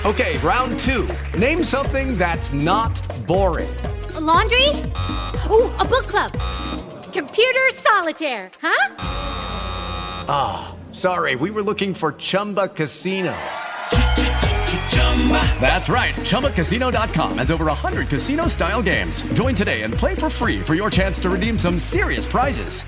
Okay, round two. Name something that's not boring. A laundry? Ooh, a book club. Computer solitaire, huh? Ah, sorry, we were looking for Chumba Casino. That's right, ChumbaCasino.com has over 100 casino-style games. Join today and play for free for your chance to redeem some serious prizes.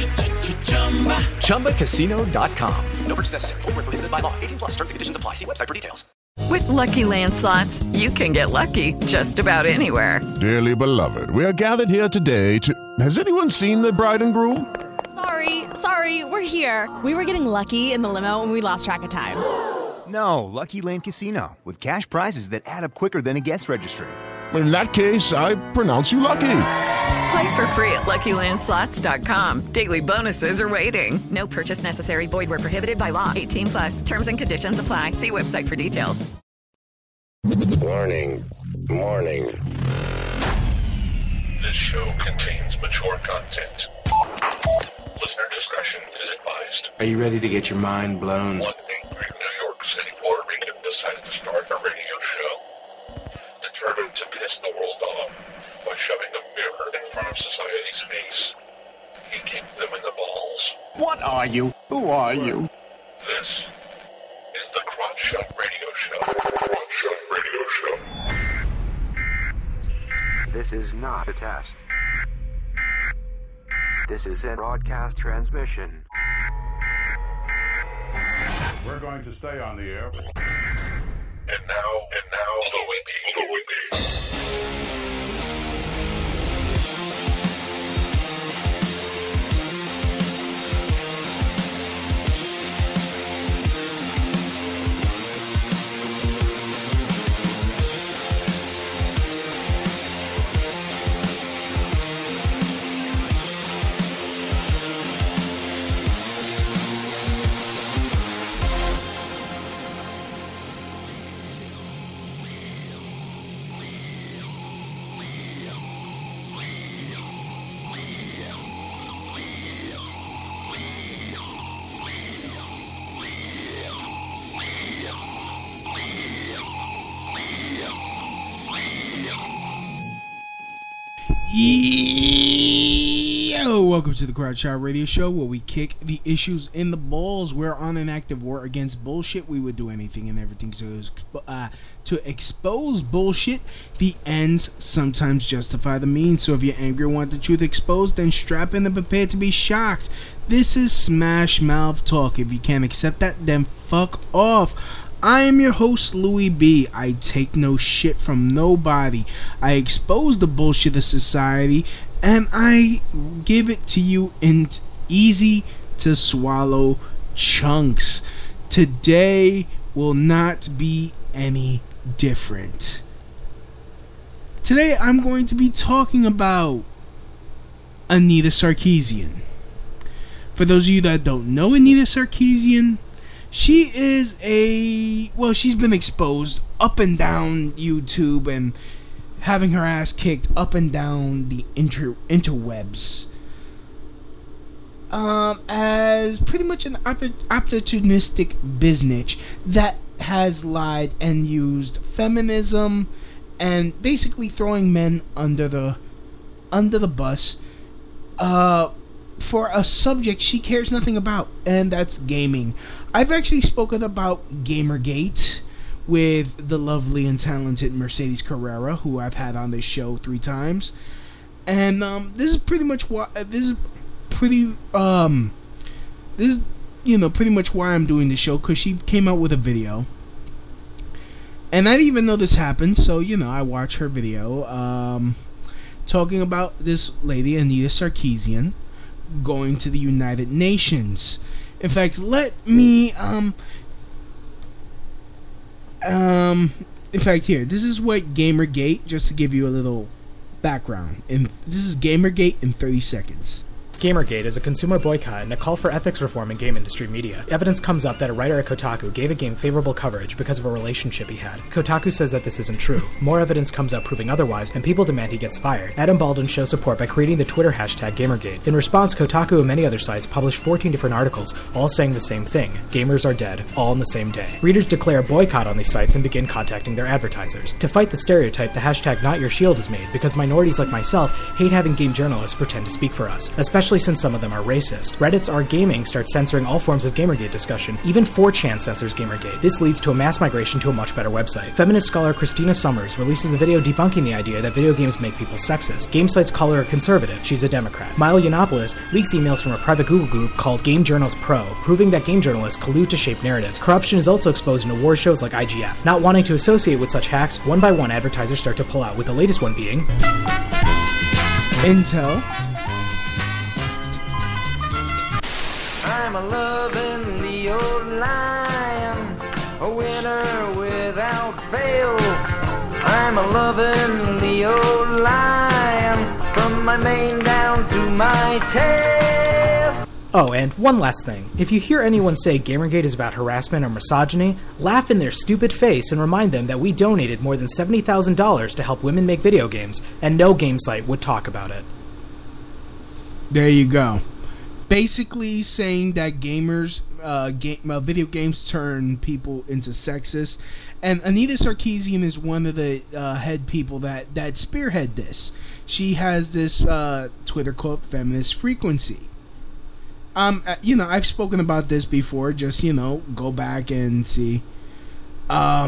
ChumbaCasino.com. No purchase necessary. Void where prohibited by law. 18 plus terms and conditions apply. See website for details. With Lucky Land Slots, you can get lucky just about anywhere. Dearly beloved, we are gathered here today to... Has anyone seen the bride and groom? Sorry, we're here. We were getting lucky in the limo and we lost track of time. No, Lucky Land Casino, with cash prizes that add up quicker than a guest registry. In that case, I pronounce you lucky. Play for free at LuckyLandSlots.com. Daily bonuses are waiting. No purchase necessary. Void where prohibited by law. 18 plus. Terms and conditions apply. See website for details. Warning. This show contains mature content. Listener discretion is advised. Are you ready to get your mind blown? One angry New York City Puerto Rican decided to start a radio show, determined to piss the world off by shoving a mirror in front of society's face. He kicked them in the balls. What are you? Who are you? This is the Crotch Shot Radio Show. Crotch Shot Radio Show. This is not a test. This is a broadcast transmission. We're going to stay on the air. And now, the Whippy. Yo, welcome to the Crowd Shot Radio Show, where we kick the issues in the balls. We're on an active war against bullshit. We would do anything and everything to expose bullshit. The ends sometimes justify the means. So if you're angry and want the truth exposed, then strap in and prepare to be shocked. This is Smash Mouth Talk. If you can't accept that, then fuck off. I am your host, Louis B. I take no shit from nobody. I expose the bullshit of society, and I give it to you in easy to swallow chunks. Today will not be any different. Today I'm going to be talking about Anita Sarkeesian. For those of you that don't know Anita Sarkeesian, she is she's been exposed up and down YouTube and having her ass kicked up and down the interwebs as pretty much an opportunistic business that has lied and used feminism and basically throwing men under the bus for a subject she cares nothing about, and that's gaming. I've actually spoken about Gamergate with the lovely and talented Mercedes Carrera, who I've had on this show 3 times, and this is pretty much why pretty much why I'm doing this show, because she came out with a video, and I didn't even know this happened, so I watched her video talking about this lady Anita Sarkeesian going to the United Nations. In fact, let me here, this is what Gamergate, just to give you a little background, and this is Gamergate in 30 seconds. Gamergate is a consumer boycott and a call for ethics reform in game industry media. Evidence comes up that a writer at Kotaku gave a game favorable coverage because of a relationship he had. Kotaku says that this isn't true. More evidence comes up proving otherwise, and people demand he gets fired. Adam Baldwin shows support by creating the Twitter hashtag Gamergate. In response, Kotaku and many other sites published 14 different articles, all saying the same thing: gamers are dead, all on the same day. Readers declare a boycott on these sites and begin contacting their advertisers. To fight the stereotype, the hashtag #NotYourShield is made because minorities like myself hate having game journalists pretend to speak for us, especially since some of them are racist. Reddit's r/Gaming starts censoring all forms of Gamergate discussion. Even 4chan censors Gamergate. This leads to a mass migration to a much better website. Feminist scholar Christina Summers releases a video debunking the idea that video games make people sexist. Game sites call her a conservative. She's a Democrat. Milo Yiannopoulos leaks emails from a private Google group called Game Journals Pro, proving that game journalists collude to shape narratives. Corruption is also exposed in award shows like IGF. Not wanting to associate with such hacks, one by one advertisers start to pull out, with the latest one being Intel. I'm a loving the old lion, a winner without fail. I'm a loving the old lion, from my mane down to my tail. Oh, and one last thing. If you hear anyone say Gamergate is about harassment or misogyny, laugh in their stupid face and remind them that we donated more than $70,000 to help women make video games, and no game site would talk about it. There you go. Basically saying that gamers, video games turn people into sexists, and Anita Sarkeesian is one of the head people that spearhead this. She has this Twitter called Feminist Frequency. I've spoken about this before. Just go back and see. But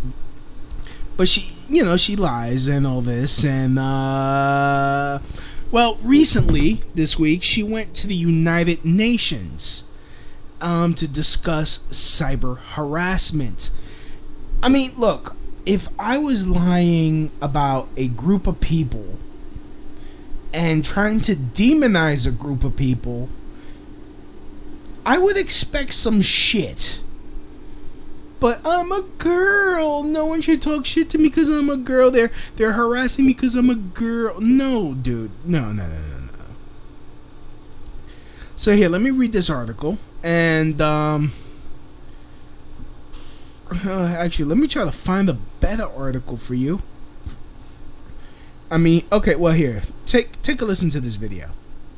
she lies and all this, and recently, this week, she went to the United Nations to discuss cyber harassment. I mean, look, if I was lying about a group of people and trying to demonize a group of people, I would expect some shit. But I'm a girl. No one should talk shit to me because I'm a girl. They're harassing me because I'm a girl. No, dude. No. So here, let me read this article. And, actually, let me try to find a better article for you. I mean, okay, well, here. Take a listen to this video.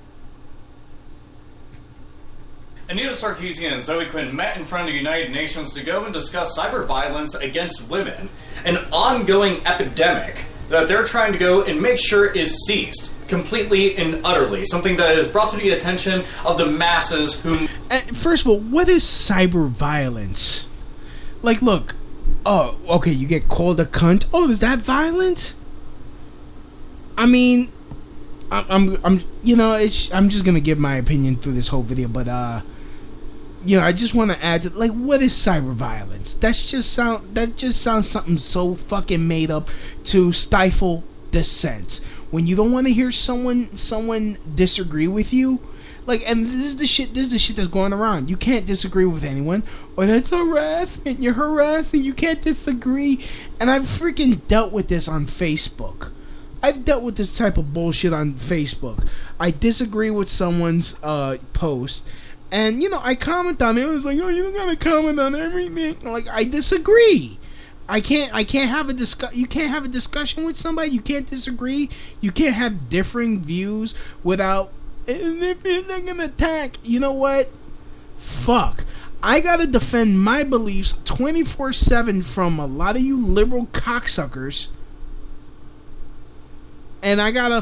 Anita Sarkeesian and Zoe Quinn met in front of the United Nations to go and discuss cyber violence against women, an ongoing epidemic that they're trying to go and make sure is ceased completely and utterly, something that is brought to the attention of the masses who... First of all, what is cyber violence? Like, look, oh, okay, you get called a cunt. Oh, is that violent? I mean, I'm just gonna give my opinion through this whole video, but I just want to add to, like, what is cyber violence? That just sounds something so fucking made up to stifle dissent. When you don't want to hear someone disagree with you, like, and this is the shit that's going around. You can't disagree with anyone, or that's harassment. You're harassing. You can't disagree. And I've freaking dealt with this on Facebook. I've dealt with this type of bullshit on Facebook. I disagree with someone's post, and I comment on it. I was like, oh, you don't gotta comment on everything. Like, I disagree. You can't have a discussion with somebody. You can't disagree. You can't have differing views without. And if you're not gonna attack, you know what? Fuck. I gotta defend my beliefs 24/7 from a lot of you liberal cocksuckers. And I gotta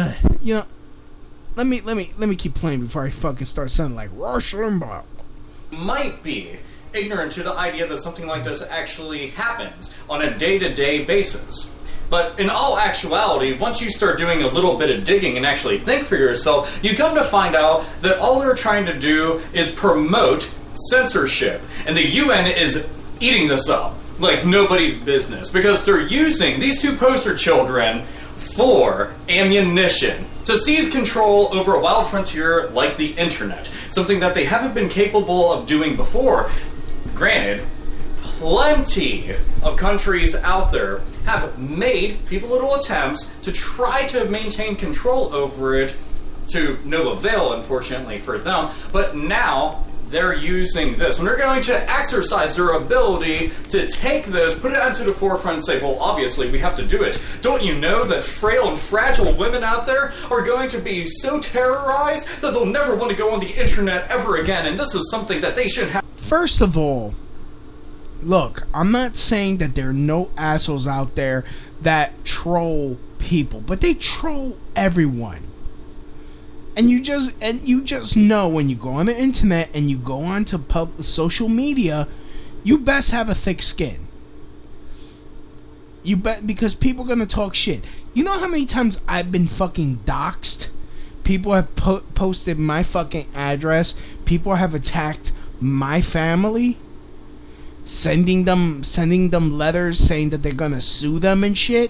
let me keep playing before I fucking start sounding like Rush Limbaugh. Might be ignorant to the idea that something like this actually happens on a day-to-day basis. But in all actuality, once you start doing a little bit of digging and actually think for yourself, you come to find out that all they're trying to do is promote censorship. And the UN is eating this up like nobody's business, because they're using these two poster children for ammunition to seize control over a wild frontier like the internet, something that they haven't been capable of doing before. Granted, plenty of countries out there have made feeble little attempts to try to maintain control over it to no avail, unfortunately, for them. But now they're using this, and they're going to exercise their ability to take this, put it onto the forefront, and say, well, obviously, we have to do it. Don't you know that frail and fragile women out there are going to be so terrorized that they'll never want to go on the internet ever again, and this is something that they should have. First of all, look, I'm not saying that there are no assholes out there that troll people, but they troll everyone. And you just know when you go on the internet and you go onto social media, you best have a thick skin. You bet, because people are gonna talk shit. You know how many times I've been fucking doxxed? People have posted my fucking address. People have attacked my family, sending them letters saying that they're gonna sue them and shit.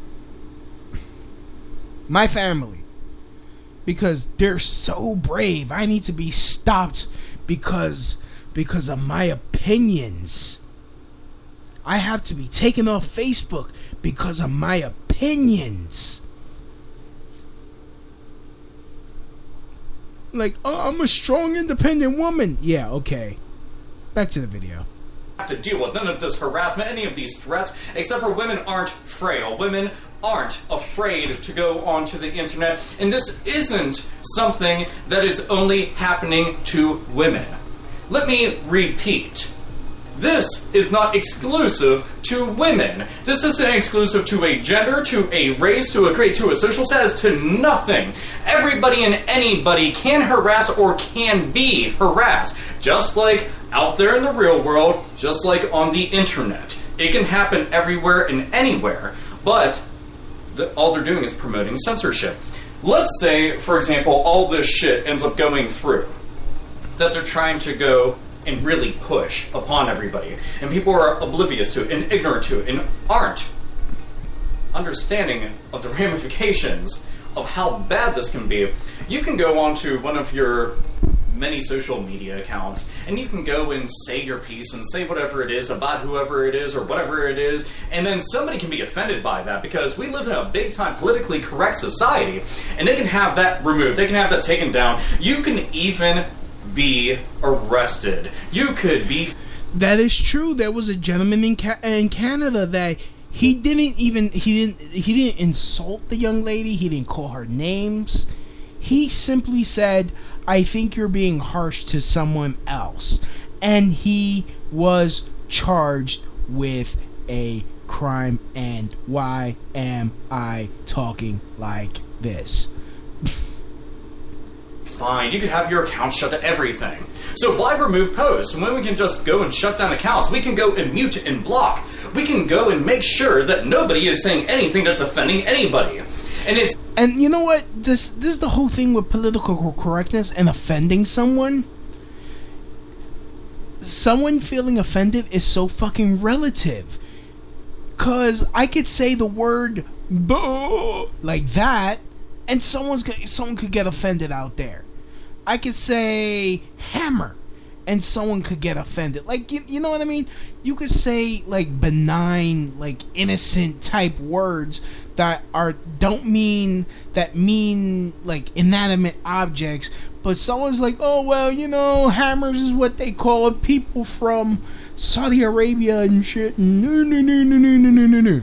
My family. Because they're so brave. I need to be stopped because of my opinions. I have to be taken off Facebook because of my opinions. Like, oh, I'm a strong, independent woman. Yeah, okay. Back to the video. Have to deal with none of this harassment, any of these threats, except for women aren't frail. Women aren't afraid to go onto the internet, and this isn't something that is only happening to women. Let me repeat. This is not exclusive to women. This isn't exclusive to a gender, to a race, to a creed, to a social status, to nothing. Everybody and anybody can harass or can be harassed, just like out there in the real world, just like on the internet. It can happen everywhere and anywhere, but all they're doing is promoting censorship. Let's say, for example, all this shit ends up going through, that they're trying to go and really push upon everybody, and people are oblivious to it and ignorant to it and aren't understanding of the ramifications of how bad this can be. You can go onto one of your many social media accounts, and you can go and say your piece and say whatever it is about whoever it is or whatever it is, and then somebody can be offended by that because we live in a big-time politically correct society, and they can have that removed. They can have that taken down. You can even be arrested. You could be... That is true. There was a gentleman in Canada that he didn't insult the young lady. He didn't call her names. He simply said, I think you're being harsh to someone else. And he was charged with a crime. And why am I talking like this? Fine, you could have your account shut to everything. So why remove posts when we can just go and shut down accounts? We can go and mute and block. We can go and make sure that nobody is saying anything that's offending anybody. And you know what? This is the whole thing with political correctness and offending someone. Someone feeling offended is so fucking relative. 'Cause I could say the word "boo" like that, and someone could get offended out there. I could say hammer, and someone could get offended. Like, you know what I mean? You could say, like, benign, like, innocent type words that mean, like, inanimate objects. But someone's like, oh, well, you know, hammers is what they call it. People from Saudi Arabia and shit. No.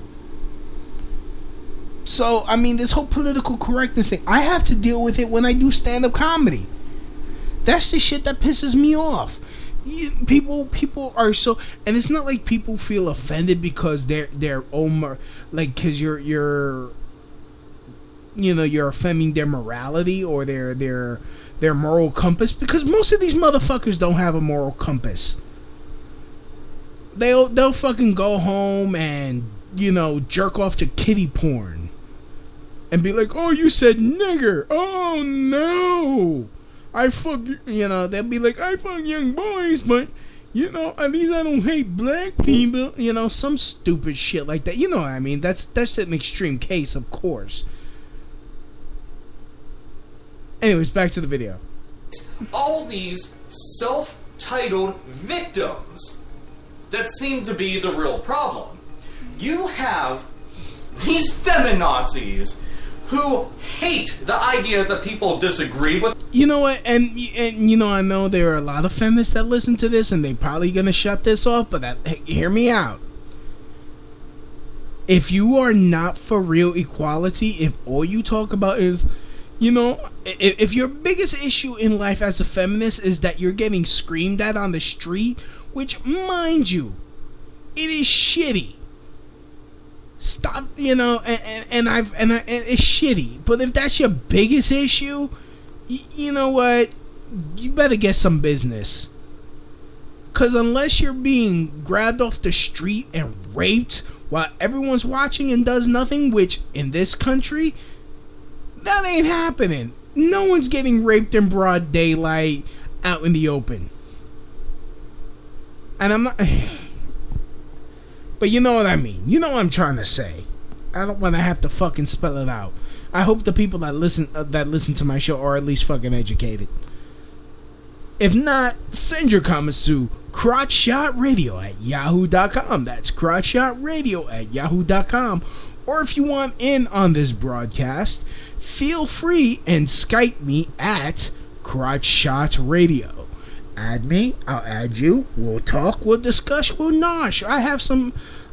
So, I mean, this whole political correctness thing, I have to deal with it when I do stand-up comedy. That's the shit that pisses me off. People are so, and it's not like people feel offended because they're like, because you're offending their morality or their moral compass, because most of these motherfuckers don't have a moral compass. They'll fucking go home and, you know, jerk off to kiddie porn and be like, oh, you said nigger, oh no, I fuck, you know, they'll be like, I fuck young boys, but, you know, at least I don't hate black people, you know, some stupid shit like that. You know what I mean? That's an extreme case, of course. Anyways, back to the video. All these self-titled victims that seem to be the real problem. You have these feminazis who hate the idea that people disagree with. You know what, and you know, I know there are a lot of feminists that listen to this, and they probably gonna shut this off, but hear me out. If you are not for real equality, if all you talk about is, you know, if your biggest issue in life as a feminist is that you're getting screamed at on the street, which, mind you, it is shitty. Stop, you know, and it's shitty. But if that's your biggest issue, you know what? You better get some business. Because unless you're being grabbed off the street and raped while everyone's watching and does nothing, which in this country, that ain't happening. No one's getting raped in broad daylight out in the open. And I'm not... But you know what I mean. You know what I'm trying to say. I don't want to have to fucking spell it out. I hope the people that listen to my show are at least fucking educated. If not, send your comments to crotchshotradio@yahoo.com. That's crotchshotradio@yahoo.com. Or if you want in on this broadcast, feel free and Skype me at crotchshotradio. Add me, I'll add you. We'll talk, we'll discuss, we'll nosh. I have some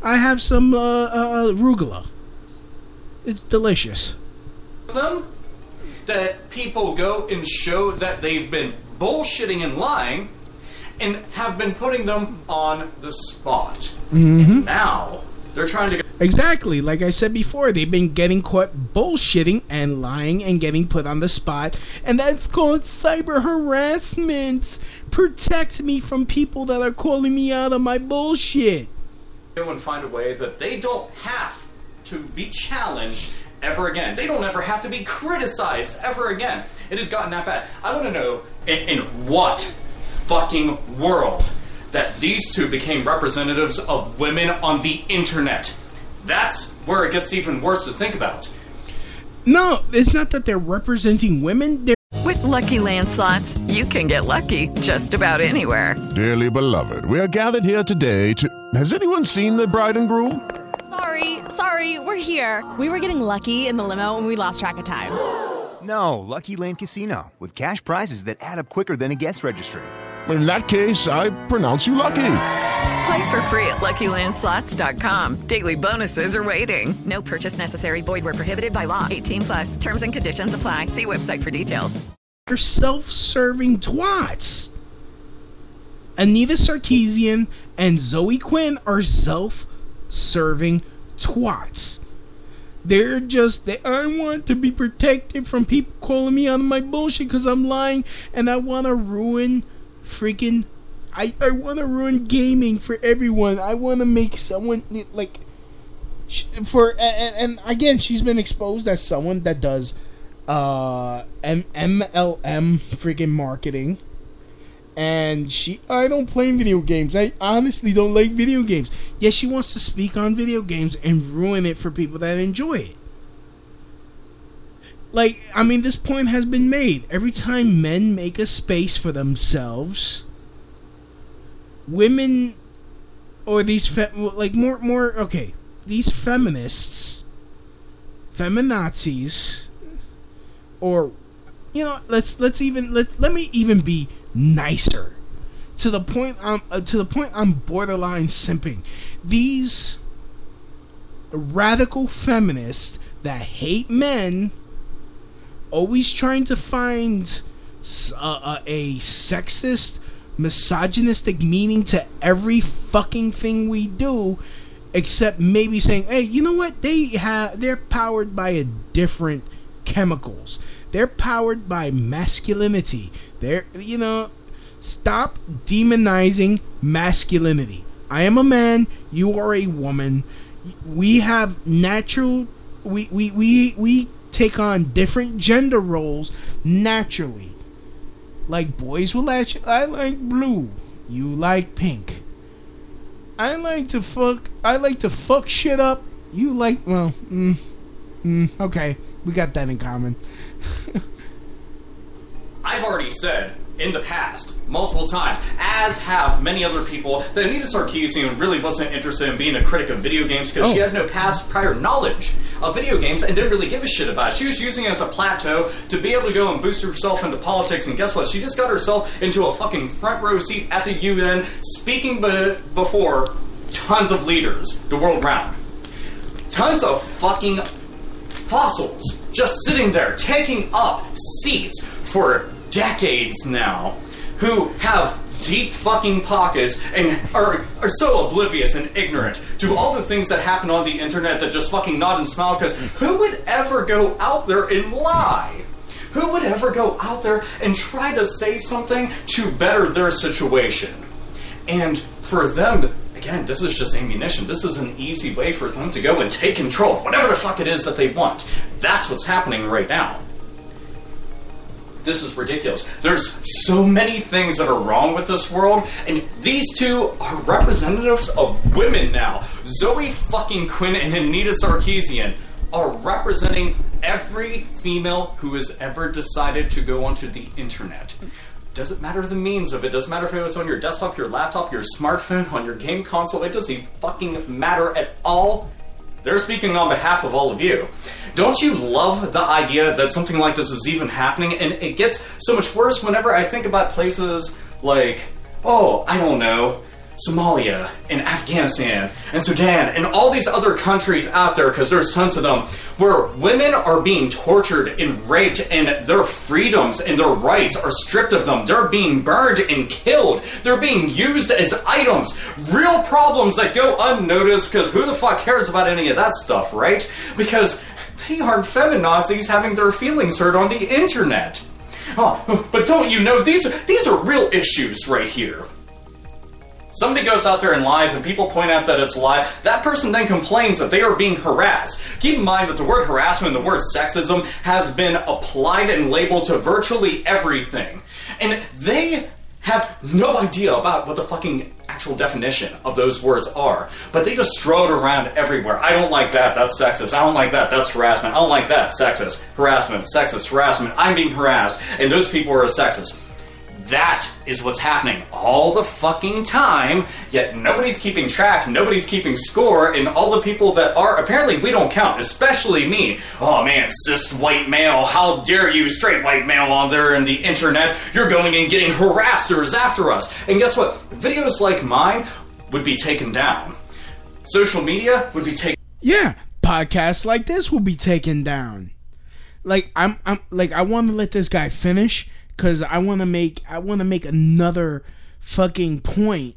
arugula. It's delicious. Them that people go and show that they've been bullshitting and lying and have been putting them on the spot. And now they're trying to Exactly, like I said before, they've been getting caught bullshitting and lying and getting put on the spot, and that's called cyber harassment. Protect me from people that are calling me out on my bullshit. Go and find a way that they don't have to be challenged ever again. They don't ever have to be criticized ever again. It has gotten that bad. I want to know in what fucking world that these two became representatives of women on the internet. That's where it gets even worse to think about. No, it's not that they're representing women. With Lucky Land Slots, you can get lucky just about anywhere. Dearly beloved, we are gathered here today to... Has anyone seen the bride and groom? Sorry, we're here. We were getting lucky in the limo and we lost track of time. No, Lucky Land Casino, with cash prizes that add up quicker than a guest registry. In that case, I pronounce you lucky. Play for free at LuckyLandSlots.com. Daily bonuses are waiting. No purchase necessary. Void where prohibited by law. 18+. Terms and conditions apply. See website for details. They're self-serving twats. Anita Sarkeesian and Zoe Quinn are self-serving twats. They're just, I want to be protected from people calling me on my bullshit because I'm lying, and I want to ruin freaking... I want to ruin gaming for everyone. I want to make someone like and again, she's been exposed as someone that does MLM freaking marketing. And I don't play video games. I honestly don't like video games. Yet she wants to speak on video games and ruin it for people that enjoy it. Like, I mean, this point has been made. Every time men make a space for themselves, women or these these feminists, feminazis, or let me even be nicer to the point I'm borderline simping. These radical feminists that hate men, always trying to find a sexist, misogynistic meaning to every fucking thing we do, except maybe saying, hey, you know what, they're powered by different chemicals. They're powered by masculinity. Stop demonizing masculinity. I am a man, you are a woman. We have natural, we take on different gender roles naturally. Like, boys will let you, I like blue, you like pink. I like to fuck shit up, you like, okay, we got that in common. I've already said in the past, multiple times, as have many other people, that Anita Sarkeesian really wasn't interested in being a critic of video games because she had no past prior knowledge of video games and didn't really give a shit about it. She was using it as a plateau to be able to go and boost herself into politics, and guess what? She just got herself into a fucking front row seat at the UN, speaking before tons of leaders, the world round. Tons of fucking fossils just sitting there, taking up seats for decades now, who have deep fucking pockets and are so oblivious and ignorant to all the things that happen on the internet that just fucking nod and smile, because who would ever go out there and lie? Who would ever go out there and try to say something to better their situation? And for them, again, this is just ammunition. This is an easy way for them to go and take control of whatever the fuck it is that they want. That's what's happening right now. This is ridiculous. There's so many things that are wrong with this world, and these two are representatives of women now. Zoe fucking Quinn and Anita Sarkeesian are representing every female who has ever decided to go onto the internet. Doesn't matter the means of it. Doesn't matter if it was on your desktop, your laptop, your smartphone, on your game console. It doesn't fucking matter at all. They're speaking on behalf of all of you. Don't you love the idea that something like this is even happening? And it gets so much worse whenever I think about places like, I don't know, Somalia and Afghanistan and Sudan and all these other countries out there, because there's tons of them, where women are being tortured and raped and their freedoms and their rights are stripped of them. They're being burned and killed. They're being used as items. Real problems that go unnoticed, because who the fuck cares about any of that stuff, right? Because they aren't feminazis having their feelings hurt on the internet. But don't you know, these are real issues right here. Somebody goes out there and lies, and people point out that it's a lie. That person then complains that they are being harassed. Keep in mind that the word harassment and the word sexism has been applied and labeled to virtually everything. And they have no idea about what the fucking actual definition of those words are. But they just throw it around everywhere. I don't like that, that's sexist. I don't like that, that's harassment. I don't like that, sexist. Harassment, sexist, harassment. I'm being harassed, and those people are sexist. That is what's happening all the fucking time, yet nobody's keeping track, nobody's keeping score, and all the people that are, apparently we don't count, especially me. Oh man, cis white male, how dare you, straight white male on there in the internet, you're going and getting harassers after us. And guess what? Videos like mine would be taken down. Social media would be taken. Yeah, podcasts like this will be taken down. Like, I want to let this guy finish, because I want to make another fucking point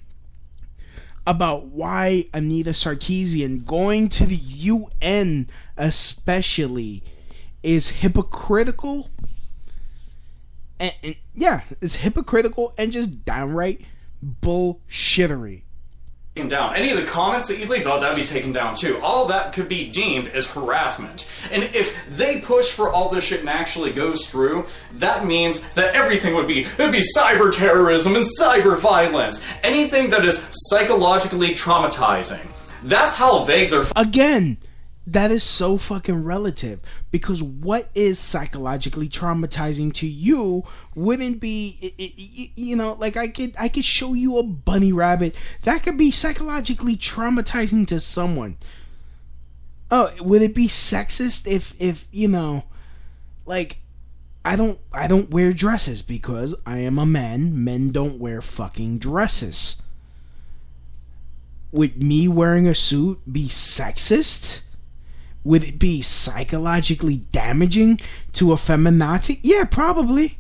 about why Anita Sarkeesian going to the UN especially is hypocritical. And it's hypocritical and just downright bullshittery. Down. Any of the comments that you leave, that'd be taken down too. All that could be deemed as harassment. And if they push for all this shit and actually goes through, that means that everything would be cyber terrorism and cyber violence. Anything that is psychologically traumatizing. That's how vague they're... Again, that is so fucking relative, because what is psychologically traumatizing to you wouldn't be, like I could show you a bunny rabbit that could be psychologically traumatizing to someone. Oh, would it be sexist if like I don't wear dresses because I am a man. Men don't wear fucking dresses. Would me wearing a suit be sexist? Would it be psychologically damaging to a feminazi? Yeah, probably.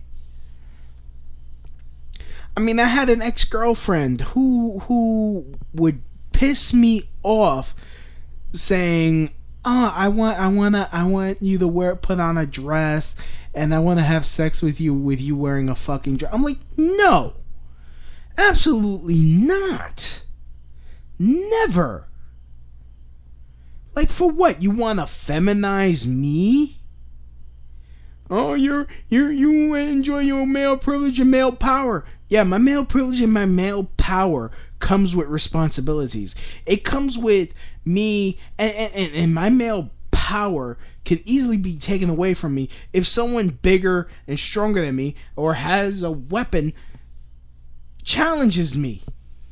I mean, I had an ex-girlfriend who would piss me off saying, I want you to put on a dress, and I want to have sex with you wearing a fucking dress. I'm like, no. Absolutely not. Never. Like, for what? You want to feminize me? Oh, you enjoy your male privilege and male power. Yeah, my male privilege and my male power comes with responsibilities. It comes with me, and my male power can easily be taken away from me if someone bigger and stronger than me or has a weapon challenges me.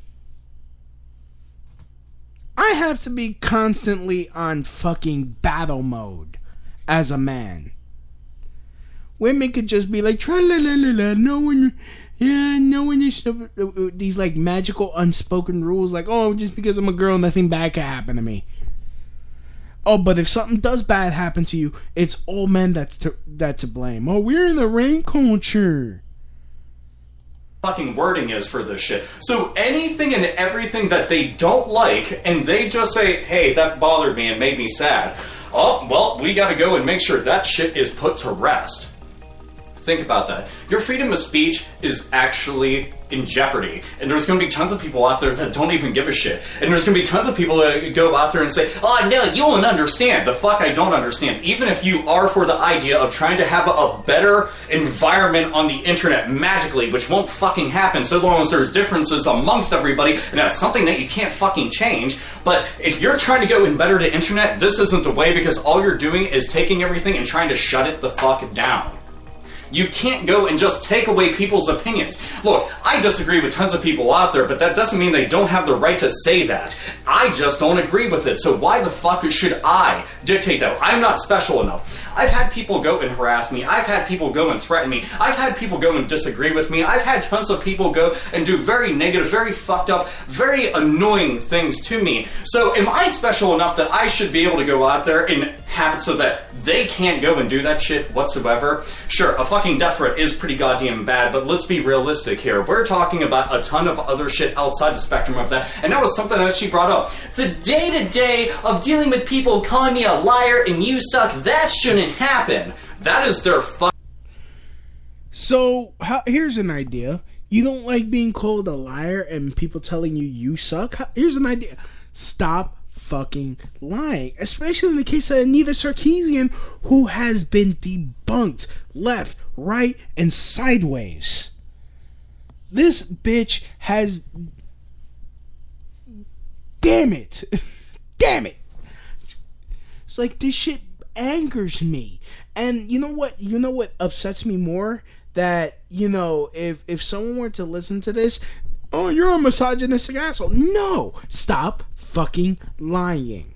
I have to be constantly on fucking battle mode as a man. Women could just be like, tra-la-la-la-la, no one is these like magical unspoken rules, like, oh, just because I'm a girl, nothing bad can happen to me. Oh, but if something does bad happen to you, it's all men that's to blame. Oh, we're in the rain culture. Fucking wording is for this shit. So anything and everything that they don't like, and they just say, hey, that bothered me and made me sad. Oh, well, we gotta go and make sure that shit is put to rest. Think about that. Your freedom of speech is actually in jeopardy. And there's going to be tons of people out there that don't even give a shit. And there's going to be tons of people that go out there and say, oh, no, you won't understand. The fuck I don't understand. Even if you are for the idea of trying to have a better environment on the internet magically, which won't fucking happen so long as there's differences amongst everybody, and that's something that you can't fucking change. But if you're trying to go and better the internet, this isn't the way, because all you're doing is taking everything and trying to shut it the fuck down. You can't go and just take away people's opinions. Look, I disagree with tons of people out there, but that doesn't mean they don't have the right to say that. I just don't agree with it, so why the fuck should I dictate that? I'm not special enough. I've had people go and harass me. I've had people go and threaten me. I've had people go and disagree with me. I've had tons of people go and do very negative, very fucked up, very annoying things to me. So am I special enough that I should be able to go out there and have it so that they can't go and do that shit whatsoever? Sure, a fucking death threat is pretty goddamn bad, but let's be realistic here. We're talking about a ton of other shit outside the spectrum of that, and that was something that she brought up. The day-to-day of dealing with people calling me a liar and you suck, that shouldn't happen. That is their fuck. So, here's an idea. You don't like being called a liar and people telling you suck? Here's an idea. Stop fucking lying, especially in the case of Anita Sarkeesian, who has been debunked left, right, and sideways. This bitch has... Damn it. Damn it. It's like, this shit angers me. And you know what upsets me more? That, if someone were to listen to this, oh, you're a misogynistic asshole. No, stop fucking lying.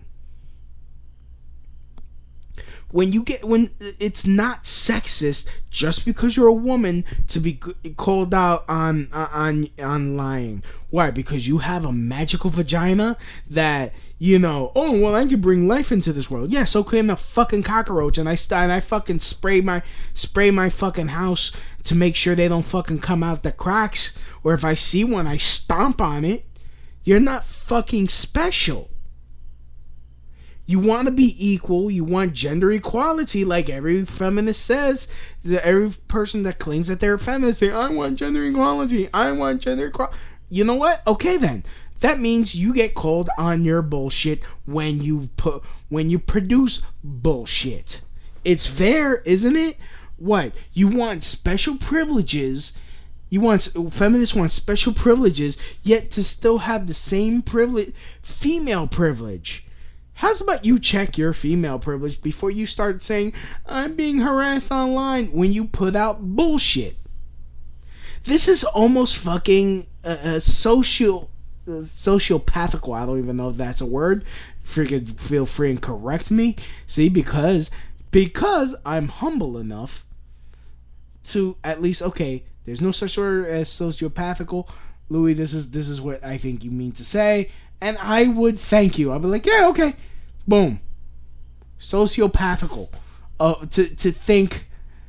When it's not sexist just because you're a woman to be called out on lying. Why? Because you have a magical vagina that, oh, well, I can bring life into this world. Yeah, so can a fucking cockroach, and I fucking spray my fucking house to make sure they don't fucking come out the cracks, or if I see one, I stomp on it. You're not fucking special. You want to be equal. You want gender equality, like every feminist says. Every person that claims that they're a feminist, say, I want gender equality. I want gender equality. You know what? Okay then. That means you get called on your bullshit when you produce bullshit. It's fair, isn't it? What? You want special privileges. Feminists want special privileges, yet to still have the same privilege, female privilege. How's about you check your female privilege before you start saying, I'm being harassed online, when you put out bullshit? This is almost fucking sociopathical. I don't even know if that's a word. Freaking feel free and correct me. See, because I'm humble enough to at least, okay, there's no such word as sociopathical. Louis, this is what I think you mean to say. And I would thank you. I'd be like, yeah, okay. Boom. Sociopathical. To think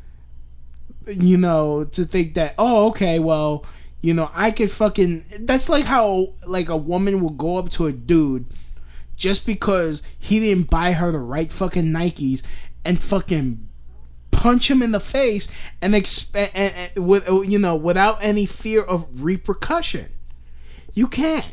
that, oh, okay, well, I could fucking... That's like how, like, a woman will go up to a dude just because he didn't buy her the right fucking Nikes and fucking punch him in the face and without any fear of repercussion. You can't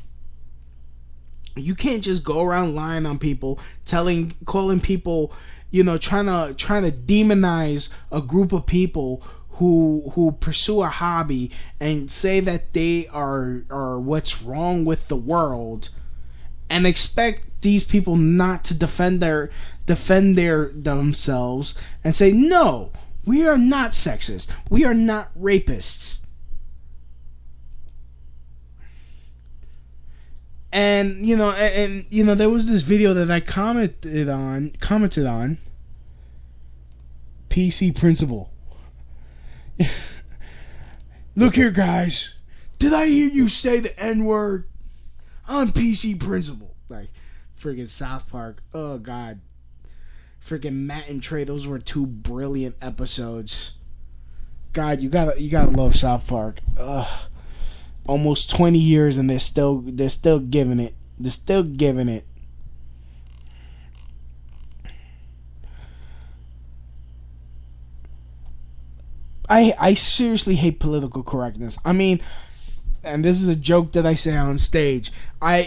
just go around lying on people, calling people, trying to demonize a group of people who pursue a hobby and say that they are what's wrong with the world, and expect these people not to defend themselves and say, no, we are not sexist. We are not rapists. And there was this video that I commented on. PC Principle. Look here, guys. Did I hear you say the N-word? I'm PC Principle. Like, friggin' South Park. Oh, God. Friggin' Matt and Trey. Those were 2 brilliant episodes. God, you gotta love South Park. Ugh. Almost 20 years and they're still giving it. They're still giving it. I seriously hate political correctness. I mean, and this is a joke that I say on stage. I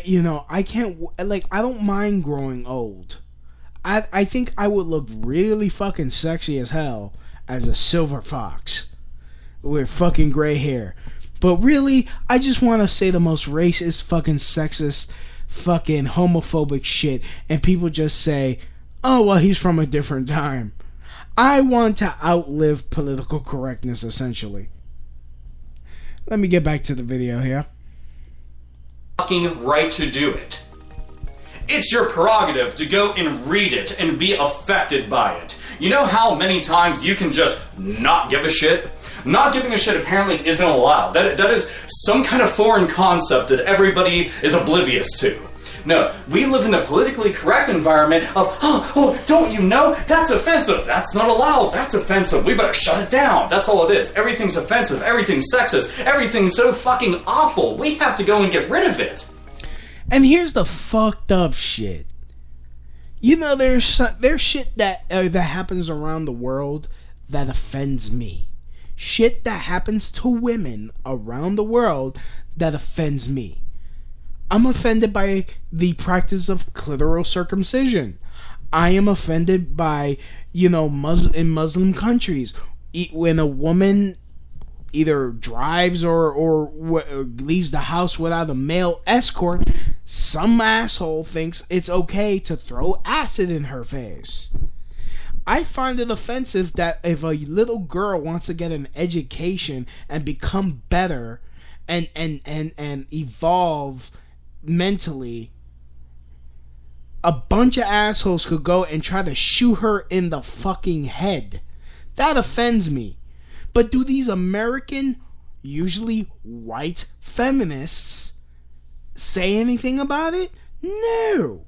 don't mind growing old. I think I would look really fucking sexy as hell as a silver fox with fucking gray hair. But really, I just want to say the most racist, fucking sexist, fucking homophobic shit, and people just say, oh, well, he's from a different time. I want to outlive political correctness, essentially. Let me get back to the video here. Fucking right to do it. It's your prerogative to go and read it and be affected by it. You know how many times you can just not give a shit? Not giving a shit apparently isn't allowed. That is some kind of foreign concept that everybody is oblivious to. No, we live in the politically correct environment of, oh, don't you know? That's offensive. That's not allowed. That's offensive. We better shut it down. That's all it is. Everything's offensive. Everything's sexist. Everything's so fucking awful. We have to go and get rid of it. And here's the fucked up shit. You know, there's shit that happens around the world that offends me. Shit that happens to women around the world that offends me. I'm offended by the practice of clitoral circumcision. I am offended by, in Muslim countries, when a woman either drives or leaves the house without a male escort, some asshole thinks it's okay to throw acid in her face. I find it offensive that if a little girl wants to get an education and become better and evolve mentally, a bunch of assholes could go and try to shoot her in the fucking head. That offends me. But do these American, usually white feminists say anything about it? No.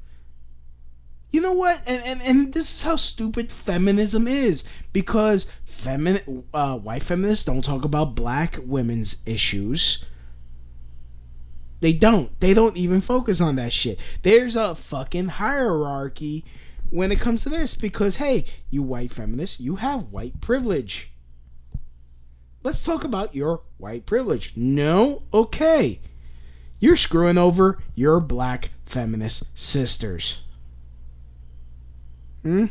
You know what? And this is how stupid feminism is. Because white feminists don't talk about black women's issues. They don't. They don't even focus on that shit. There's a fucking hierarchy when it comes to this. Because, hey, you white feminists, you have white privilege. Let's talk about your white privilege. No? Okay. You're screwing over your black feminist sisters. I'm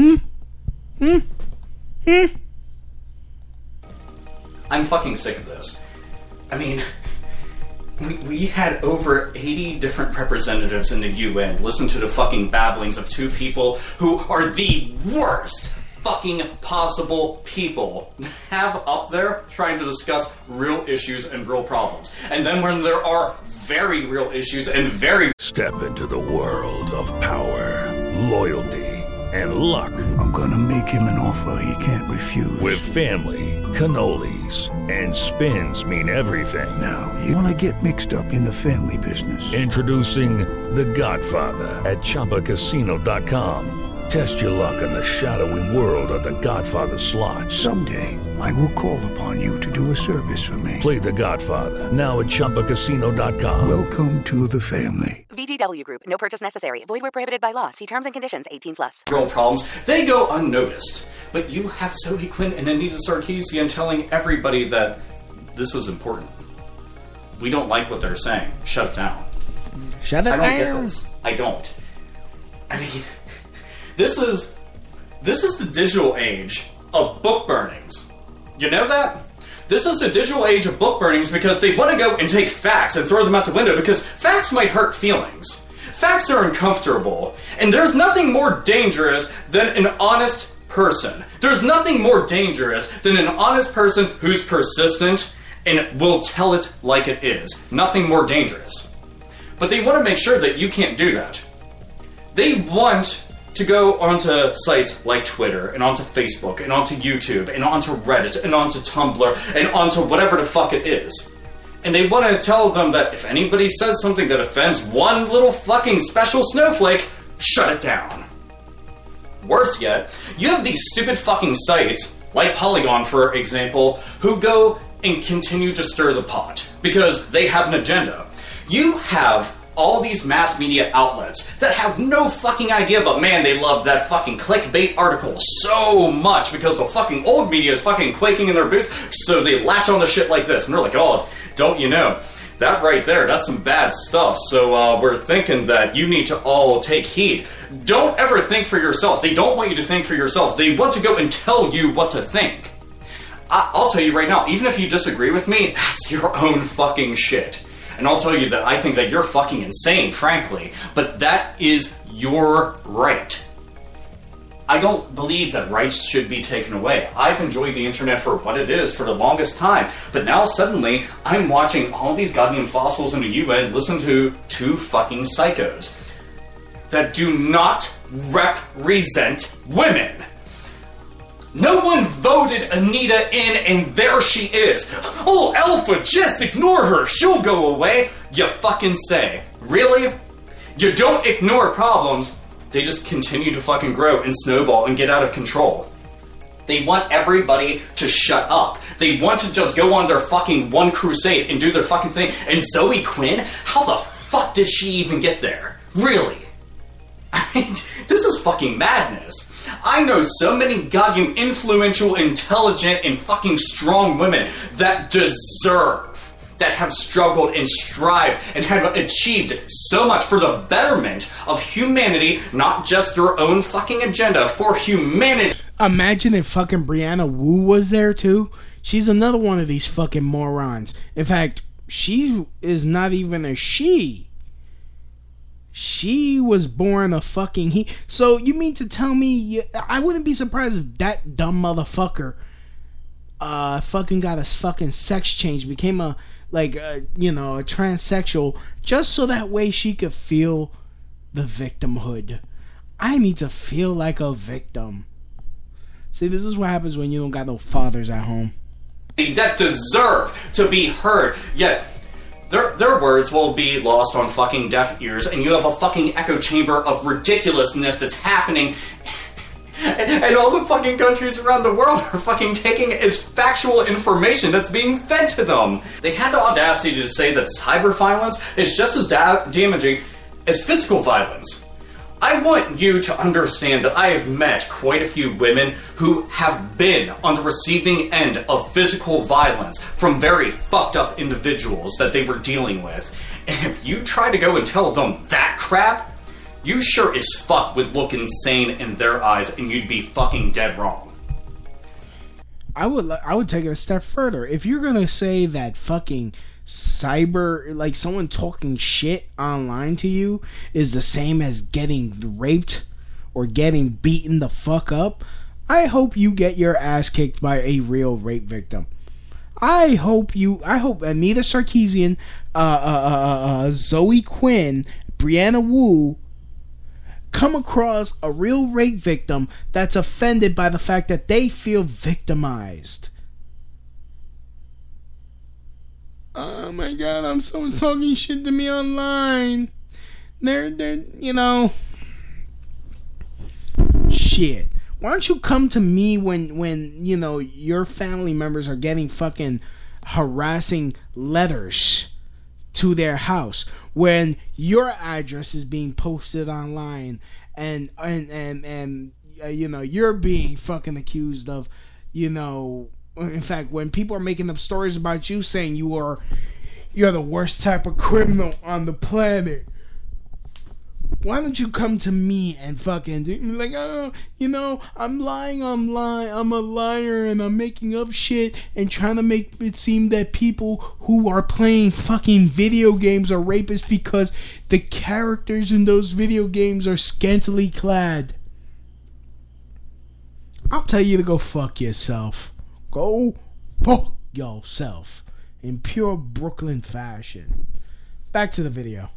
fucking sick of this. I mean, we had over 80 different representatives in the UN listen to the fucking babblings of 2 people who are the worst fucking possible people have up there trying to discuss real issues and real problems. And then when there are very real issues and very... Step into the world of power, loyalty, and luck. I'm gonna make him an offer he can't refuse. With family, cannolis, and spins mean everything. Now, you wanna get mixed up in the family business. Introducing The Godfather at ChumbaCasino.com. Test your luck in the shadowy world of The Godfather slot. Someday, I will call upon you to do a service for me. Play The Godfather, now at ChumbaCasino.com. Welcome to the family. VGW Group. No purchase necessary. Void where prohibited by law. See terms and conditions. 18+. Real problems, they go unnoticed. But you have Sophie Quinn and Anita Sarkeesian telling everybody that this is important. We don't like what they're saying. Shut it down. Shut it down. I don't get this. I don't. I mean... This is the digital age of book burnings. You know that? This is the digital age of book burnings because they want to go and take facts and throw them out the window because facts might hurt feelings. Facts are uncomfortable, and there's nothing more dangerous than an honest person. There's nothing more dangerous than an honest person who's persistent and will tell it like it is. Nothing more dangerous. But they want to make sure that you can't do that. They want to go onto sites like Twitter, and onto Facebook, and onto YouTube, and onto Reddit, and onto Tumblr, and onto whatever the fuck it is. And they want to tell them that if anybody says something that offends one little fucking special snowflake, shut it down. Worse yet, you have these stupid fucking sites, like Polygon for example, who go and continue to stir the pot, because they have an agenda. You have all these mass media outlets that have no fucking idea, but man, they love that fucking clickbait article so much because the fucking old media is fucking quaking in their boots, so they latch on to shit like this, and they're like, oh, don't you know, that right there, that's some bad stuff, so we're thinking that you need to all take heed. Don't ever think for yourselves. They don't want you to think for yourselves. They want to go and tell you what to think. I'll tell you right now, even if you disagree with me, that's your own fucking shit. And I'll tell you that I think that you're fucking insane, frankly. But that is your right. I don't believe that rights should be taken away. I've enjoyed the internet for what it is for the longest time. But now suddenly, I'm watching all these goddamn fossils in the UN listen to two fucking psychos that do not represent women. No one voted Anita in, and there she is. Oh, Alpha, just ignore her. She'll go away. You fucking say. Really? You don't ignore problems. They just continue to fucking grow and snowball and get out of control. They want everybody to shut up. They want to just go on their fucking one crusade and do their fucking thing. And Zoe Quinn? How the fuck did she even get there? Really? I mean, this is fucking madness. I know so many goddamn influential, intelligent, and fucking strong women that deserve, that have struggled and strived and have achieved so much for the betterment of humanity, not just their own fucking agenda, for humanity. Imagine if fucking Brianna Wu was there too. She's another one of these fucking morons. In fact, she is not even a she. She was born a fucking he. So you mean to tell me I wouldn't be surprised if that dumb motherfucker fucking got a fucking sex change, became a transsexual, just so that way she could feel the victimhood. I need to feel like a victim. See, this is what happens when you don't got no fathers at home. That deserve to be heard, yet their words will be lost on fucking deaf ears, and you have a fucking echo chamber of ridiculousness that's happening. And all the fucking countries around the world are fucking taking as factual information that's being fed to them. They had the audacity to say that cyber violence is just as damaging as physical violence. I want you to understand that I have met quite a few women who have been on the receiving end of physical violence from very fucked up individuals that they were dealing with. And if you try to go and tell them that crap, you sure as fuck would look insane in their eyes, and you'd be fucking dead wrong. I would take it a step further. If you're gonna say that fucking cyber, like someone talking shit online to you is the same as getting raped or getting beaten the fuck up, I hope you get your ass kicked by a real rape victim. I hope Anita Sarkeesian, Zoe Quinn, Brianna Wu come across a real rape victim that's offended by the fact that they feel victimized. Oh my god, someone's talking shit to me online. They're shit. Why don't you come to me when your family members are getting fucking harassing letters to their house, when your address is being posted online and you're being fucking accused of, in fact, when people are making up stories about you saying you're the worst type of criminal on the planet. Why don't you come to me and fucking do, like, oh, you know, I'm lying, I'm a liar, and I'm making up shit and trying to make it seem that people who are playing fucking video games are rapists because the characters in those video games are scantily clad. I'll tell you to go fuck yourself. Go fuck yourself in pure Brooklyn fashion. Back to the video.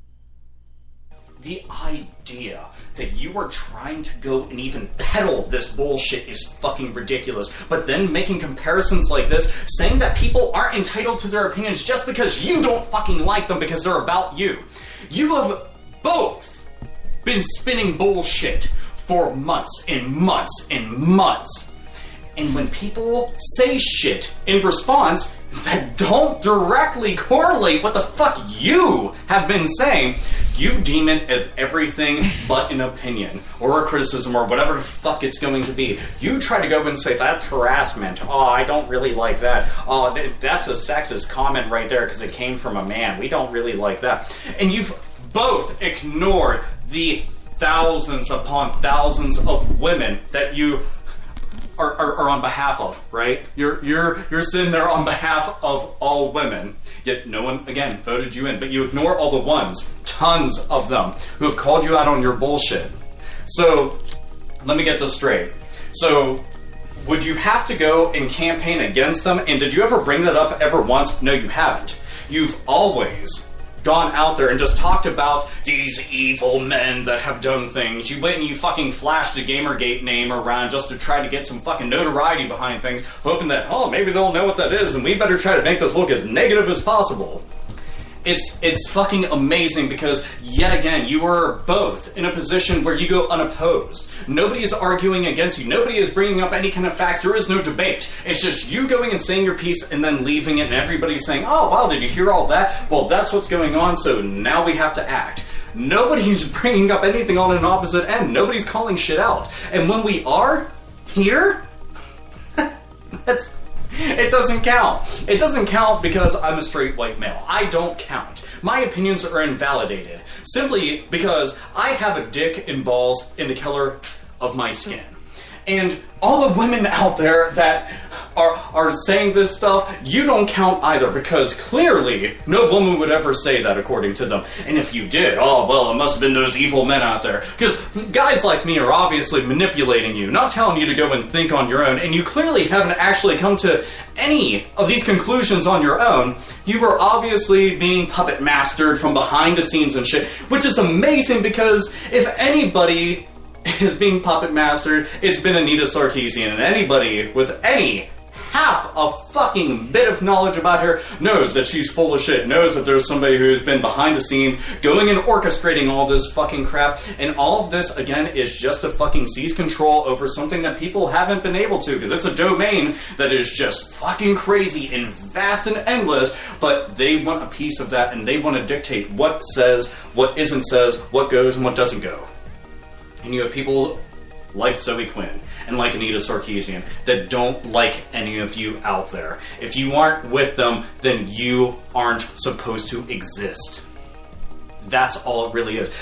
The idea that you are trying to go and even peddle this bullshit is fucking ridiculous. But then making comparisons like this, saying that people aren't entitled to their opinions just because you don't fucking like them because they're about you. You have both been spinning bullshit for months and months and months. And when people say shit in response that don't directly correlate what the fuck you have been saying, you deem it as everything but an opinion or a criticism or whatever the fuck it's going to be. You try to go and say, that's harassment. Oh, I don't really like that. Oh, that's a sexist comment right there because it came from a man. We don't really like that. And you've both ignored the thousands upon thousands of women that you are on behalf of, right? You're sitting there on behalf of all women, yet no one, again, voted you in, but you ignore all the ones, tons of them, who have called you out on your bullshit. So, let me get this straight. So, would you have to go and campaign against them, and did you ever bring that up ever once? No, you haven't. You've always gone out there and just talked about these evil men that have done things. You went and you fucking flashed a Gamergate name around just to try to get some fucking notoriety behind things, hoping that, oh, maybe they'll know what that is, and we better try to make this look as negative as possible. It's fucking amazing because, yet again, you are both in a position where you go unopposed. Nobody is arguing against you. Nobody is bringing up any kind of facts. There is no debate. It's just you going and saying your piece and then leaving it, and everybody's saying, oh, wow, did you hear all that? Well, that's what's going on, so now we have to act. Nobody's bringing up anything on an opposite end. Nobody's calling shit out. And when we are here, it doesn't count. It doesn't count because I'm a straight white male. I don't count. My opinions are invalidated simply because I have a dick and balls in the color of my skin. And all the women out there that are saying this stuff, you don't count either, because clearly no woman would ever say that according to them. And if you did, oh, well, it must have been those evil men out there. Because guys like me are obviously manipulating you, not telling you to go and think on your own, and you clearly haven't actually come to any of these conclusions on your own. You were obviously being puppet mastered from behind the scenes and shit, which is amazing because if anybody is being puppet mastered, it's been Anita Sarkeesian, and anybody with any half a fucking bit of knowledge about her knows that she's full of shit, knows that there's somebody who's been behind the scenes going and orchestrating all this fucking crap, and all of this, again, is just to fucking seize control over something that people haven't been able to, because it's a domain that is just fucking crazy and vast and endless, but they want a piece of that, and they want to dictate what says, what isn't says, what goes and what doesn't go. And you have people like Zoe Quinn and like Anita Sarkeesian that don't like any of you out there. If you aren't with them, then you aren't supposed to exist. That's all it really is.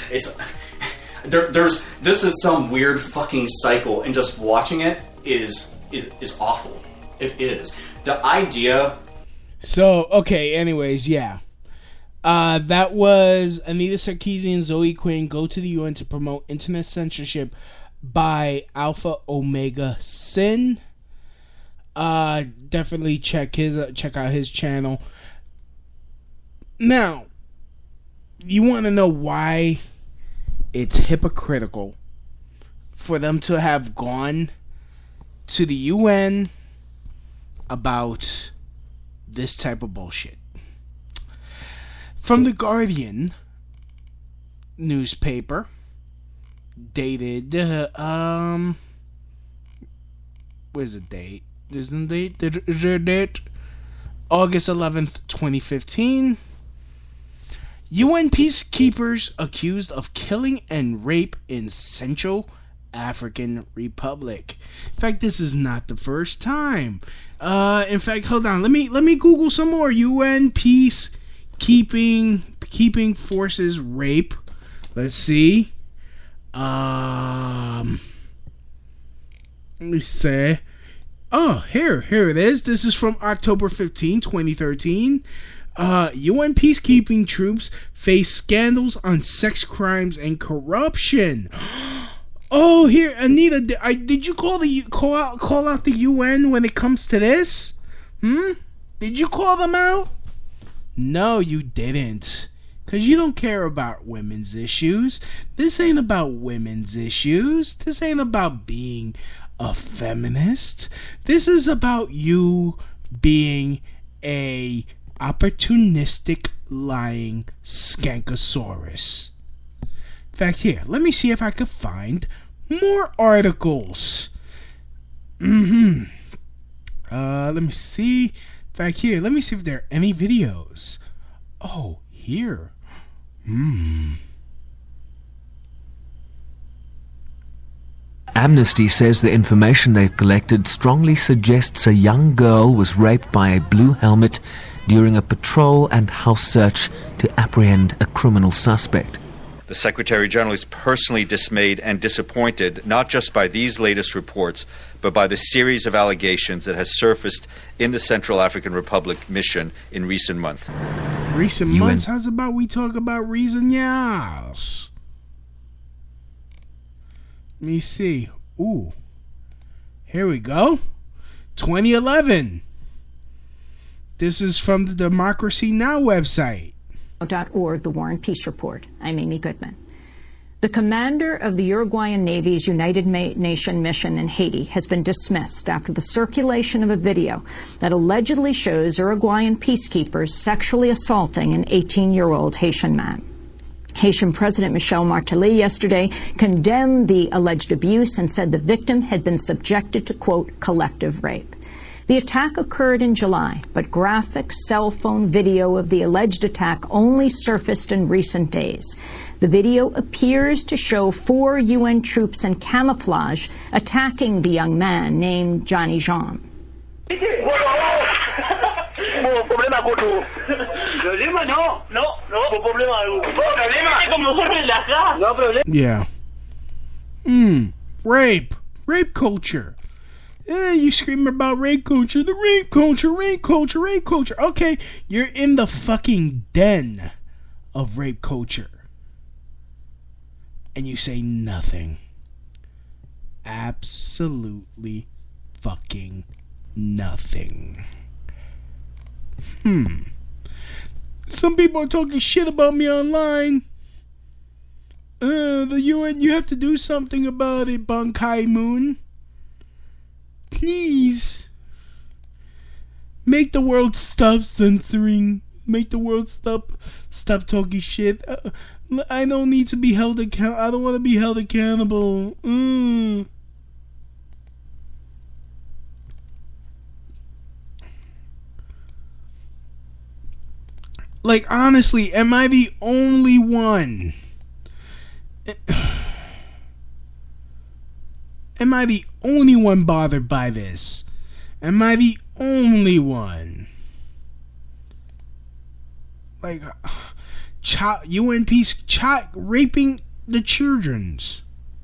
This is some weird fucking cycle, and just watching it is awful. It is. The idea... So, okay, anyways, yeah. That was Anita Sarkeesian and Zoe Quinn go to the UN to promote internet censorship by Alpha Omega Sin. Definitely check out his channel. Now, you want to know why it's hypocritical for them to have gone to the UN about this type of bullshit. From the Guardian newspaper, dated, where's the date? Isn't the date? August 11th, 2015. UN peacekeepers accused of killing and rape in Central African Republic. In fact, this is not the first time. In fact, hold on. Let me Google some more. UN peacekeeping forces rape Let's see. Let me see. Oh, here it is. This is from October 15, 2013. UN peacekeeping troops face scandals on sex crimes and corruption. Oh, here, Anita, did you call out the UN when it comes to this? Did you call them out? No, you didn't. Because you don't care about women's issues. This ain't about women's issues. This ain't about being a feminist. This is about you being a opportunistic, lying skankosaurus. In fact, here, let me see if I could find more articles. Let me see. In fact, here, let me see if there are any videos. Oh, here. Amnesty says the information they've collected strongly suggests a young girl was raped by a blue helmet during a patrol and house search to apprehend a criminal suspect. The Secretary General is personally dismayed and disappointed not just by these latest reports, but by the series of allegations that has surfaced in the Central African Republic mission in recent months. Recent months? How's about we talk about recent years? Let me see. Ooh. Here we go. 2011. This is from the Democracy Now! Website. .org, the War and Peace Report. I'm Amy Goodman. The commander of the Uruguayan Navy's United Nations mission in Haiti has been dismissed after the circulation of a video that allegedly shows Uruguayan peacekeepers sexually assaulting an 18-year-old Haitian man. Haitian President Michel Martelly yesterday condemned the alleged abuse and said the victim had been subjected to, quote, collective rape. The attack occurred in July, but graphic cell phone video of the alleged attack only surfaced in recent days. The video appears to show 4 UN troops in camouflage attacking the young man named Johnny Jean. Yeah. Rape culture. Yeah, you scream about rape culture, the rape culture, rape culture, rape culture. Okay, you're in the fucking den of rape culture. And you say nothing. Absolutely fucking nothing. Some people are talking shit about me online. The UN, you have to do something about it, Ban Ki-moon. Please. Make the world stop censoring. Make the world stop talking shit. I don't need to be held accountable. I don't want to be held accountable. Like, honestly, am I the only one? Am I the only one bothered by this? Am I the only one? Like, UN peace, raping the childrens.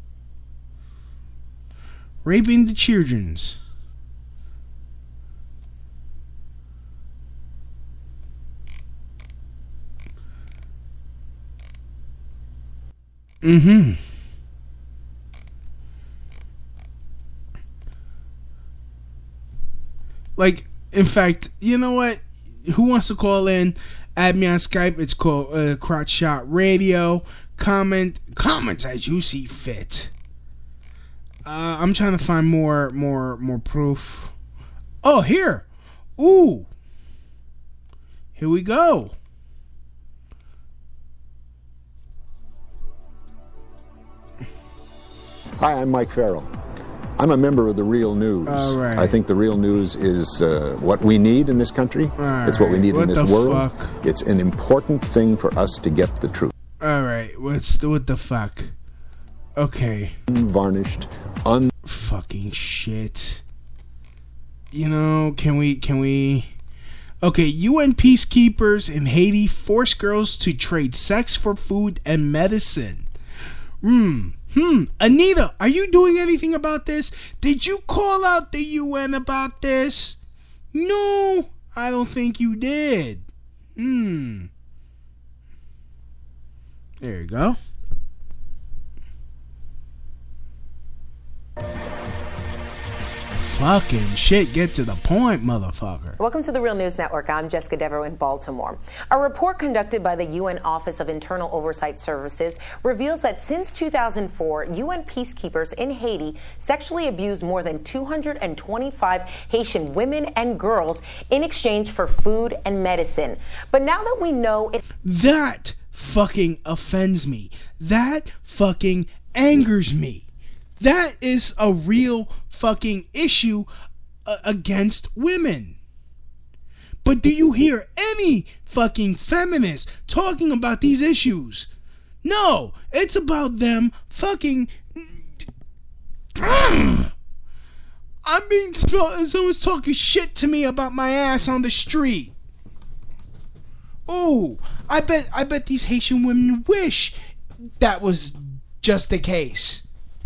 Raping the childrens. Like, in fact, you know what? Who wants to call in? Add me on Skype. It's called Crotch Shot Radio. Comment as you see fit. I'm trying to find more proof. Oh, here. Ooh. Here we go. Hi, I'm Mike Farrell. I'm a member of the Real News. All right. I think the Real News is what we need in this country. It's what we need in this world. Fuck? It's an important thing for us to get the truth. All right. What the fuck? Okay. Unvarnished, fucking shit. You know, can we? Okay, UN peacekeepers in Haiti force girls to trade sex for food and medicine. Anita, are you doing anything about this? Did you call out the UN about this? No, I don't think you did. There you go. Fucking shit, get to the point, motherfucker. Welcome to the Real News Network. I'm Jessica Devereaux in Baltimore. A report conducted by the UN Office of Internal Oversight Services reveals that since 2004, UN peacekeepers in Haiti sexually abused more than 225 Haitian women and girls in exchange for food and medicine. But now that we know it... That fucking offends me. That fucking angers me. That is a real fucking issue against women. But do you hear any fucking feminists talking about these issues? No, it's about them fucking... someone's talking shit to me about my ass on the street. Oh, I bet these Haitian women wish that was just the case.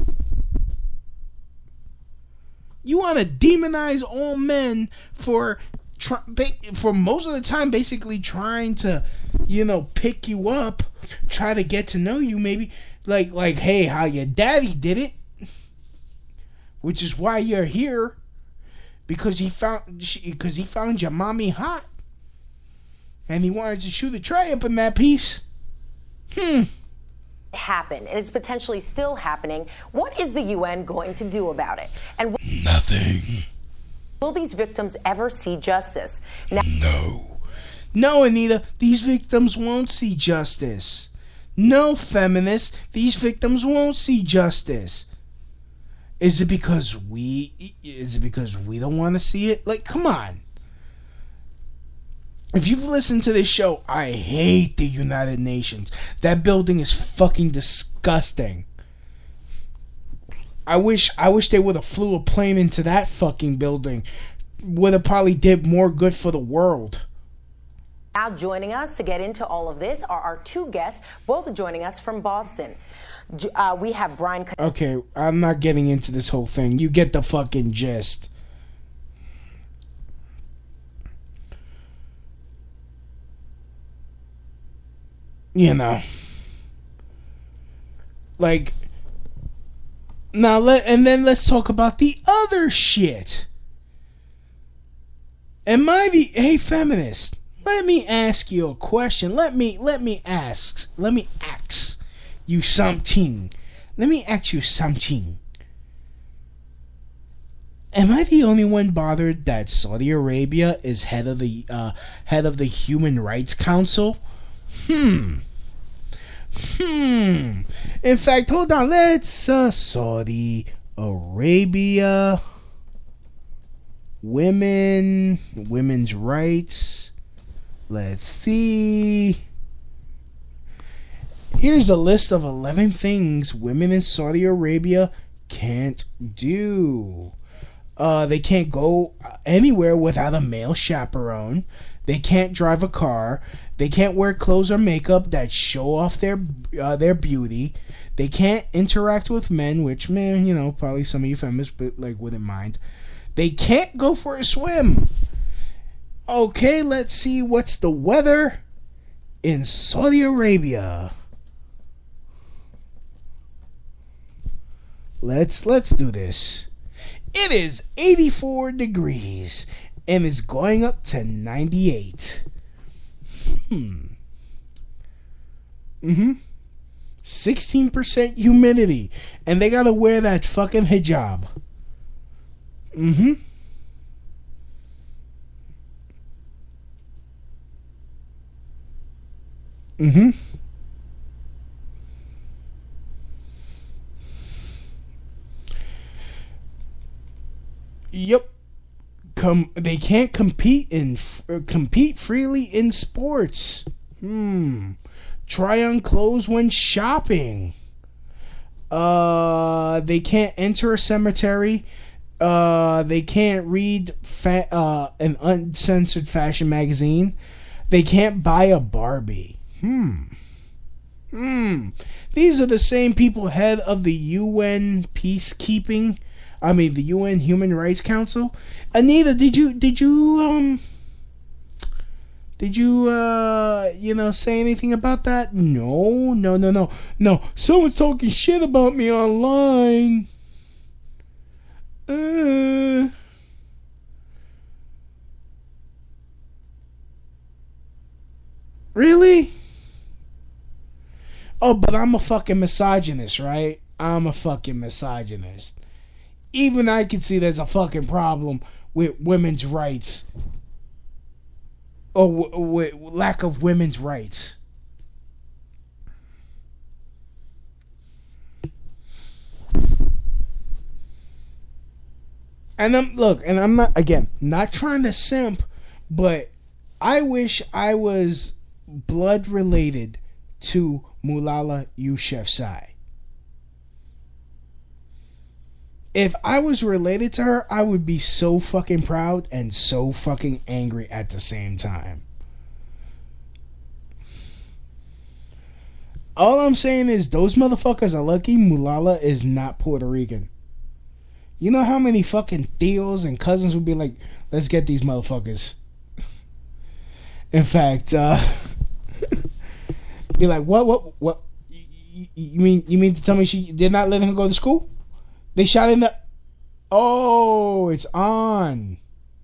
You want to demonize all men for most of the time basically trying to, pick you up, try to get to know you, maybe like hey, how your daddy did it, which is why you're here, because he found your mommy hot, and he wanted to shoot the tray up in that piece. Happen. It is potentially still happening. What is the UN going to do about it? And nothing. Will these victims ever see justice? No, Anita. These victims won't see justice. No, feminists. These victims won't see justice. Is it because we don't want to see it? Like, come on. If you've listened to this show, I hate the United Nations. That building is fucking disgusting. I wish they would have flew a plane into that fucking building. Would have probably did more good for the world. Now joining us to get into all of this are our two guests, both joining us from Boston. We have Brian... Okay, I'm not getting into this whole thing. You get the fucking gist. Let's talk about the other shit. Hey, feminist, let me ask you a question. Let me ask you something. Let me ask you something. Am I the only one bothered that Saudi Arabia is head of the Human Rights Council? In fact, hold on. Let's Saudi Arabia women's rights. Let's see. Here's a list of 11 things women in Saudi Arabia can't do. They can't go anywhere without a male chaperone. They can't drive a car. They can't wear clothes or makeup that show off their beauty. They can't interact with men, which, man, probably some of you feminists wouldn't mind. They can't go for a swim. Okay, let's see what's the weather in Saudi Arabia. Let's do this. It is 84 degrees and is going up to 98. 16% humidity, and they gotta wear that fucking hijab. Yep. They can't compete freely in sports. Try on clothes when shopping. They can't enter a cemetery. They can't read an uncensored fashion magazine. They can't buy a Barbie. These are the same people head of the UN peacekeeping. I mean, the UN Human Rights Council. Anita, did you say anything about that? No. Someone's talking shit about me online. Really? Oh, but I'm a fucking misogynist, right? I'm a fucking misogynist. Even I can see there's a fucking problem with women's rights. Or with lack of women's rights. And I'm not trying to simp, but I wish I was blood related to Malala Yousafzai. If I was related to her, I would be so fucking proud and so fucking angry at the same time. All I'm saying is those motherfuckers are lucky Malala is not Puerto Rican. You know how many fucking tios and cousins would be like, let's get these motherfuckers. In fact, be like, what? You mean to tell me she did not let him go to school? They shot in the... Oh, it's on.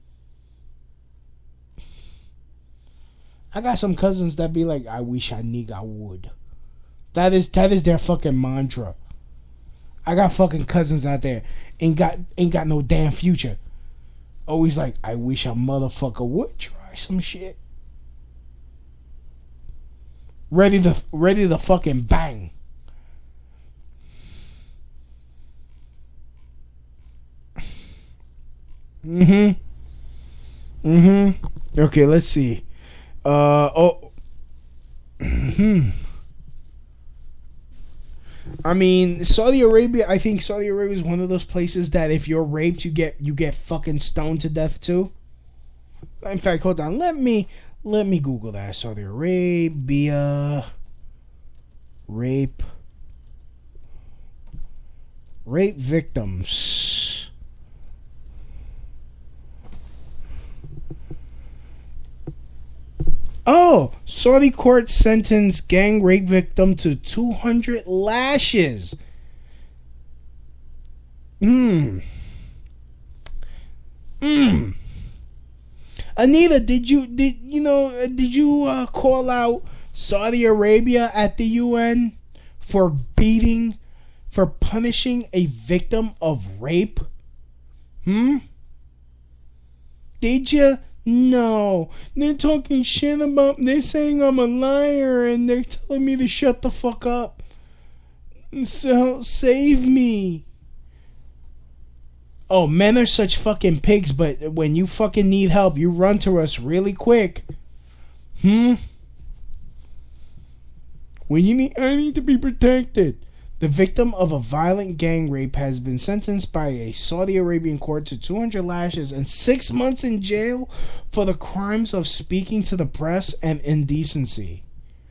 I got some cousins that be like, I wish a nigga would. That is their fucking mantra. I got fucking cousins out there ain't got no damn future. Always like, I wish a motherfucker would try some shit. Ready to fucking bang. Okay, let's see. I mean, Saudi Arabia. I think Saudi Arabia is one of those places that if you're raped, you get fucking stoned to death too. In fact, hold on. Let me Google that. Saudi Arabia rape victims. Oh, Saudi court sentenced gang rape victim to 200 lashes. Anita, did you call out Saudi Arabia at the UN for punishing a victim of rape? Did you? No, they're talking shit about... They're saying I'm a liar and they're telling me to shut the fuck up. So, save me. Oh, men are such fucking pigs, but when you fucking need help, you run to us really quick. When you need... I need to be protected. The victim of a violent gang rape has been sentenced by a Saudi Arabian court to 200 lashes and 6 months in jail for the crimes of speaking to the press and indecency.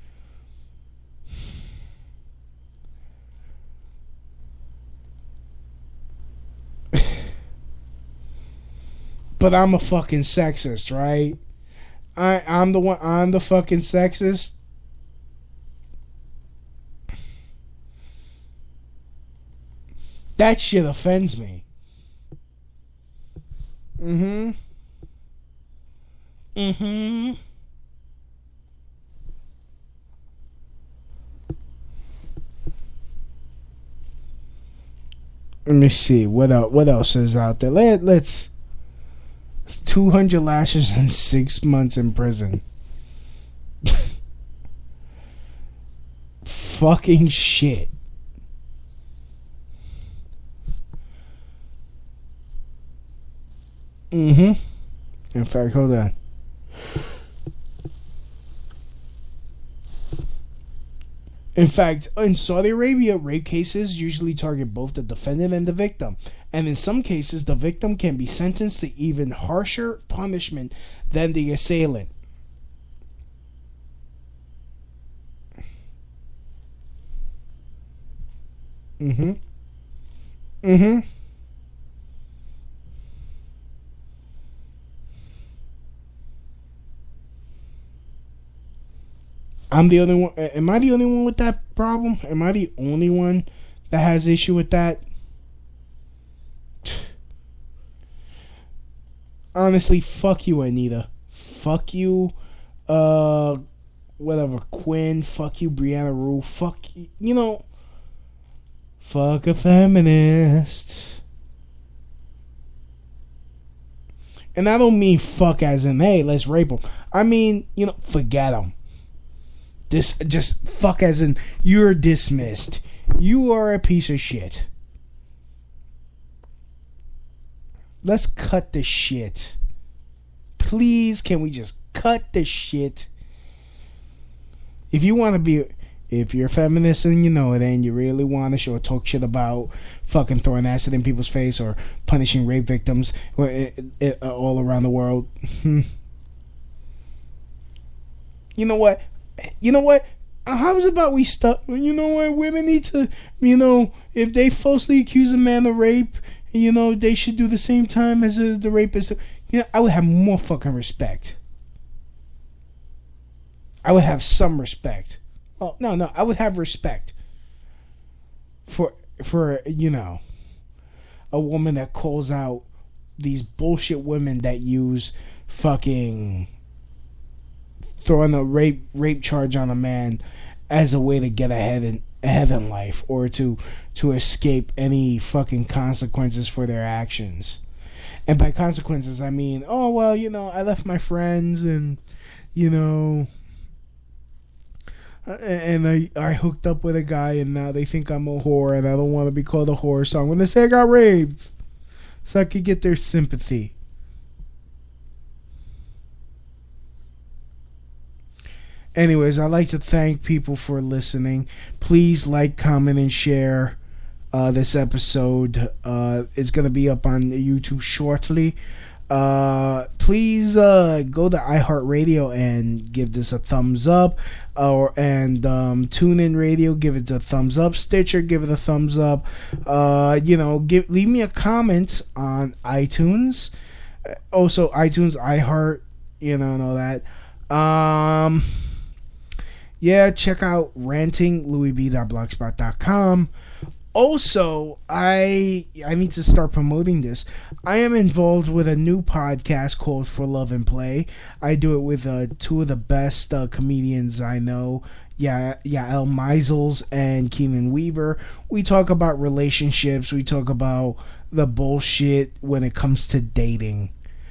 But I'm a fucking sexist, right? I'm the fucking sexist. That shit offends me. Let me see what else is out there. Let's 200 lashes and 6 months in prison. Fucking shit. In fact, hold on. In fact, in Saudi Arabia, rape cases usually target both the defendant and the victim. And in some cases, the victim can be sentenced to even harsher punishment than the assailant. Mm-hmm. Mm-hmm. I'm the only one. Am I the only one with that problem? Am I the only one that has issue with that? Honestly, fuck you, Anita. Fuck you, whatever, Quinn. Fuck you, Brianna Rue. Fuck you, fuck a feminist. And I don't mean fuck as in, hey, let's rape them. I mean, forget them. Just fuck as in, you're dismissed. You are a piece of shit. Let's cut the shit. Please, can we just cut the shit? If you want to be, if you're a feminist and you know it, and you really want to talk shit about fucking throwing acid in people's face or punishing rape victims all around the world, you know what? How is it about we stop? You know what? Women need to, if they falsely accuse a man of rape, they should do the same time as the rapist. I would have more fucking respect. I would have some respect. Well, no, I would have respect for a woman that calls out these bullshit women that use fucking throwing a rape charge on a man as a way to get ahead in life, or to escape any fucking consequences for their actions. And by consequences, I mean, oh well, I left my friends and and I hooked up with a guy and now they think I'm a whore and I don't want to be called a whore, so I'm gonna say I got raped so I could get their sympathy. Anyways, I'd like to thank people for listening. Please like, comment, and share this episode. It's going to be up on YouTube shortly. Please go to iHeartRadio and give this a thumbs up. And TuneIn Radio, give it a thumbs up. Stitcher, give it a thumbs up. Leave me a comment on iTunes. Also, iTunes, iHeart, and all that. Yeah, check out rantinglouisb.blogspot.com. Also, I need to start promoting this. I am involved with a new podcast called For Love and Play. I do it with two of the best comedians I know, Yael Meisels and Keenan Weaver. We talk about relationships. We talk about the bullshit when it comes to dating.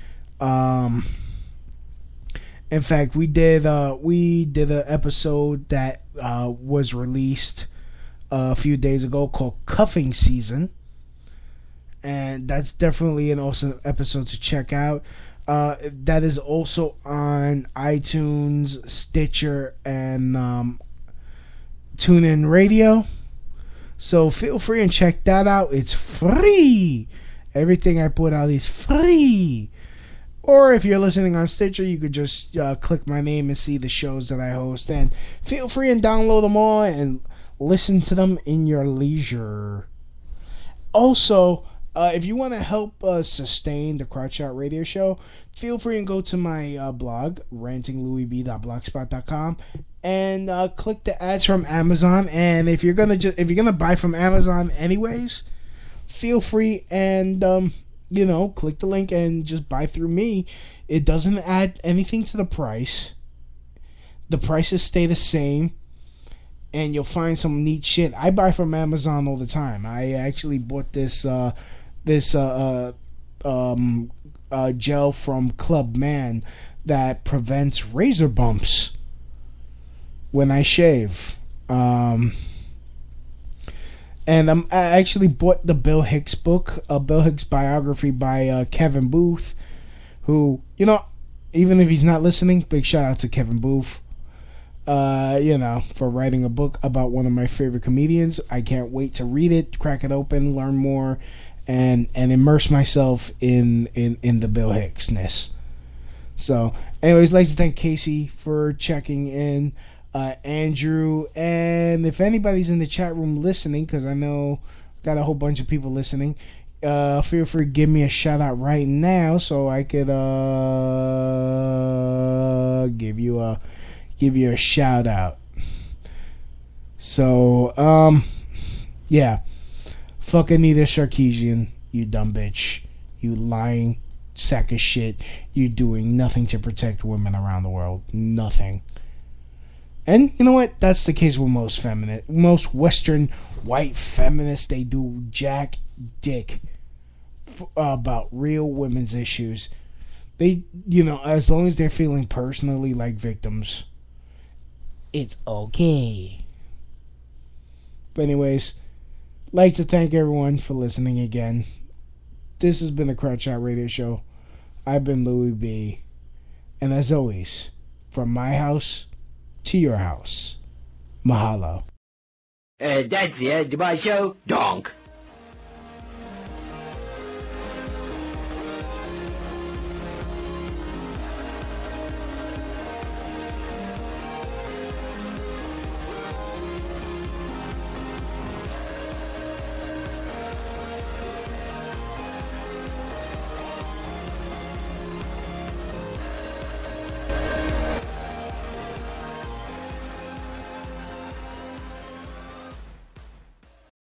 In fact, we did an episode that was released a few days ago called Cuffing Season, and that's definitely an awesome episode to check out. That is also on iTunes, Stitcher, and TuneIn Radio. So feel free and check that out. It's free. Everything I put out is free. Or if you're listening on Stitcher, you could just click my name and see the shows that I host. And feel free and download them all and listen to them in your leisure. Also, if you want to help sustain the Crotch Shot Radio Show, feel free and go to my blog, rantinglouisb.blogspot.com, and click the ads from Amazon. And if you're gonna buy from Amazon anyways, feel free and click the link and just buy through me. It doesn't add anything to the price. The prices stay the same, and you'll find some neat shit. I buy from Amazon all the time. I actually bought this gel from Club Man that prevents razor bumps when I shave. And I actually bought the Bill Hicks book, a Bill Hicks biography by Kevin Booth, who, even if he's not listening, big shout out to Kevin Booth, for writing a book about one of my favorite comedians. I can't wait to read it, crack it open, learn more, and immerse myself in the Bill Hicksness. So, anyways, I'd like to thank Casey for checking in. Andrew, and if anybody's in the chat room listening, because I know got a whole bunch of people listening, feel free to give me a shout out right now so I could give you a shout out. So yeah, fuck Anita Sarkeesian, you dumb bitch, you lying sack of shit. You doing nothing to protect women around the world, nothing. And you know what? That's the case with most Western white feminists. They do jack dick about real women's issues. They, as long as they're feeling personally like victims, it's okay. But anyways, like to thank everyone for listening again. This has been the Crotch Shot Radio Show. I've been Louis B. And as always, from my house to your house, mahalo. That's the end of my show. Donk.